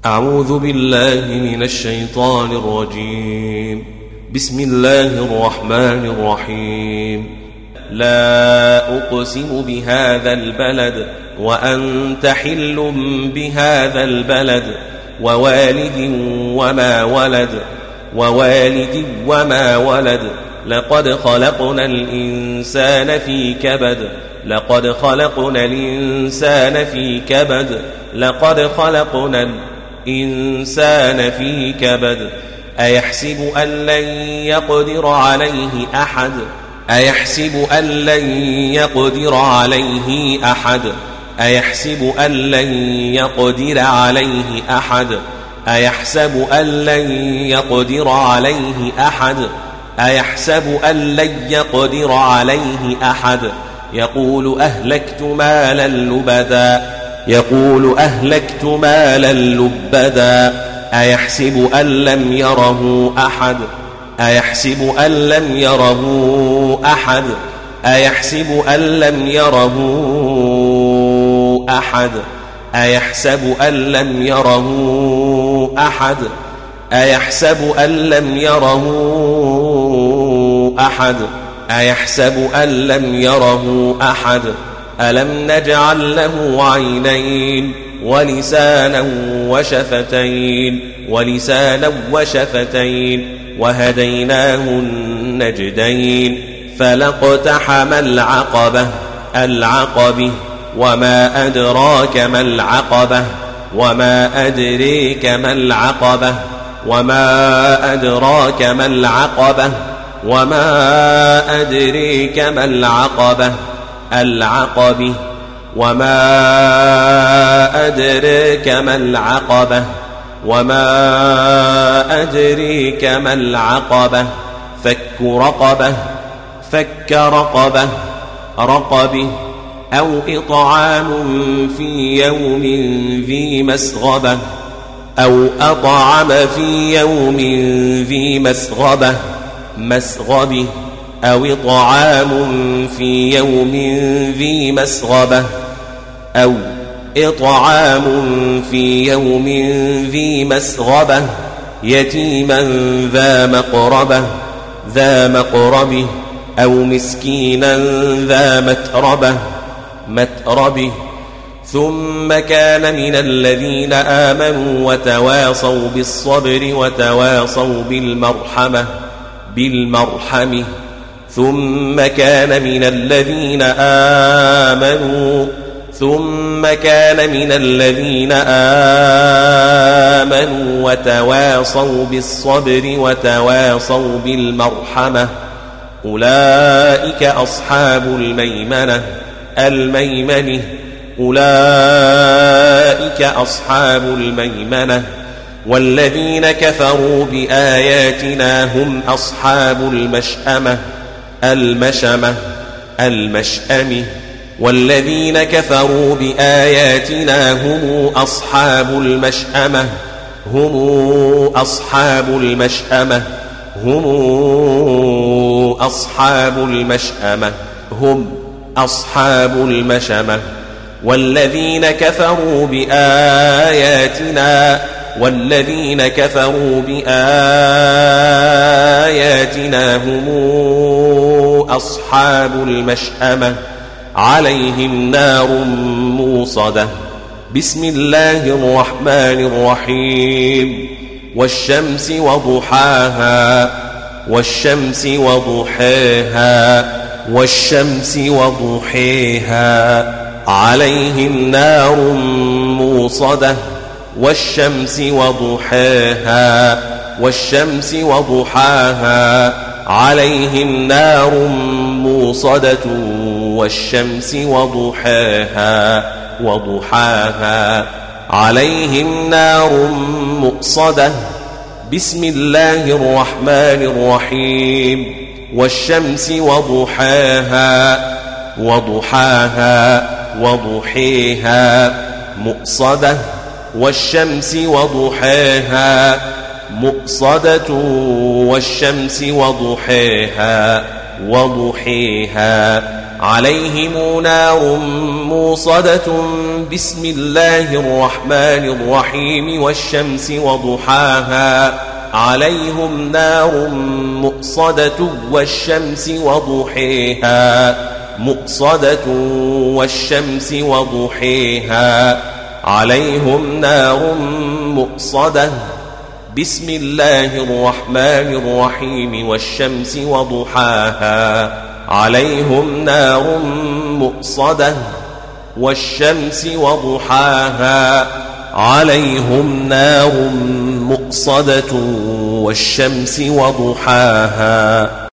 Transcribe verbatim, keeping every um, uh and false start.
أعوذ بالله من الشيطان الرجيم. بسم الله الرحمن الرحيم. لا أقسم بهذا البلد وأنت حل بهذا البلد ووالد وما ولد ووالد وما ولد لقد خلقنا الإنسان في كبد لقد خلقنا الإنسان في كبد لقد خلقنا الإنسان في كبد أيحسب أن لن يقدر عليه أحد أيحسب أن لن يقدر عليه أحد أيحسب أن لن يقدر عليه أحد أيحسب أن لن يقدر عليه أحد أيحسب أن لن يقدر عليه أحد يقول أهلكت مالا لبدا يقول أهلكت مالا لبدا أيحسب أن لم يره أحد أيحسب أن لم يره أحد أيحسب أن لم يره أحد أيحسب أن لم يره أحد أيحسب أن لم يره أحد أيحسب أن لم يره أحد ألم نجعل له عينين ولسانا وشفتين ولسانا وشفتين وهديناه النجدين فلاقتحم العقبة العقبة وما أدراك ما العقبة وما أدريك ما العقبة وما أدراك ما العقبة وما أدريك ما العقبة العقبة وما أدريك ما العقبة وما أدريك ما العقبة فك رقبة فك رقبة رقبة أو إطعام في يوم ذي مسغبة أو أطعم في يوم ذي مسغبة مسغبة أو إطعام في يوم ذي مسغبة أو إطعام في يوم ذي مسغبة يتيما ذا مقربة ذا مقربة أو مسكينا ذا متربة متربة ثم كان من الذين آمنوا وتواصوا بالصبر وتواصوا بالمرحمة بالمرحمة ثم كان من الذين آمنوا ثم كان من الذين آمنوا وتواصوا بالصبر وتواصوا بالمرحمة أولئك أصحاب الميمنة الميمنة أولئك أصحاب الميمنة والذين كفروا بآياتنا هم أصحاب المشأمة المشأمة المشأمة والذين كفروا بآياتنا هم أصحاب المشأمة هم أصحاب المشأمة هم أصحاب المشأمة هم أصحاب المشأمة والذين كفروا بآياتنا والذين كفروا بآياتنا هم أصحاب المشأمة عليهم نار موصدة. بسم الله الرحمن الرحيم. والشمس وضحاها والشمس وضحاها والشمس وضحيها عليهم نار موصدة والشمس وضحاها والشمس وضحاها عليهم نار موصدة والشمس وضحاها وضحاها عليهم نار مؤصدة. بسم الله الرحمن الرحيم. والشمس وضحاها وضحاها وضحيها مؤصدة والشمس وضحاها مؤصدة والشمس وضحيها وضحيها عليهم نار موصدة بسم الله الرحمن الرحيم والشمس وضحاها عليهم نار مؤصدة والشمس وضحيها مؤصدة والشمس وضحيها عليهم نار مؤصدة بسم الله الرحمن الرحيم والشمس وضحاها عليهم نار مؤصدة والشمس وضحاها عليهم نار مؤصدة والشمس وضحاها